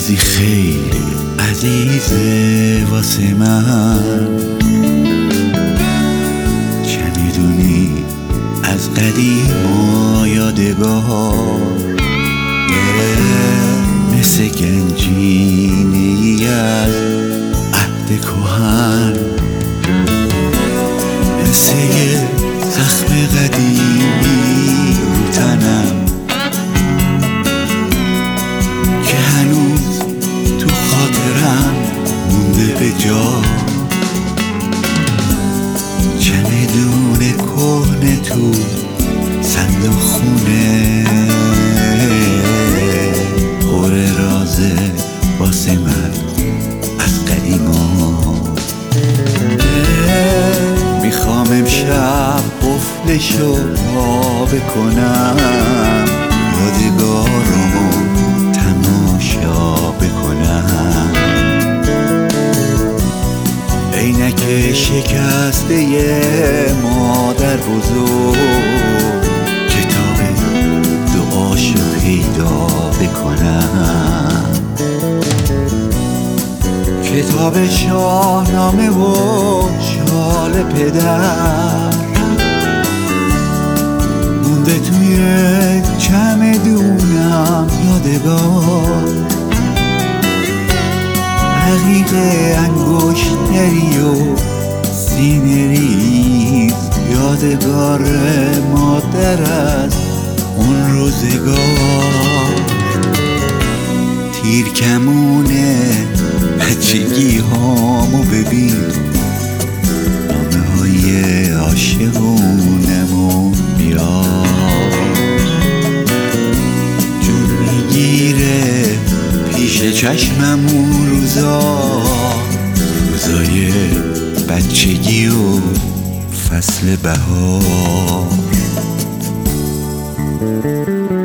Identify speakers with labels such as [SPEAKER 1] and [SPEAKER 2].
[SPEAKER 1] روزی خیلی عزیزه واسه من، چمیدونی از قدیم و یادگار، مثل گنجینه‌ای از عهد کهن، مثل یه زخم قدیمی رو تنم که هنوز تو خاطرم مونده به جا. چمدون کهنه تو صندوق خونه، پر رازه واسه من از قدیما. میخوام امشب قفلشو پا بکنم، یادگارمو تماشا بکنم. عینک شکسته مادر بزرگ، کتاب دعاشو پیدا بکنم، کتاب شاهنامه و شال پدر مونده توی چمدونم یادگار. رقیق انگشتری و سینه ریز، یادگار مادر از اون روزگار. تیر کمونه بچگی هامو ببین، نامه های عاشقونمو بیار. جون میگیره پیش چشممون روزای بچگی و فصل بهار.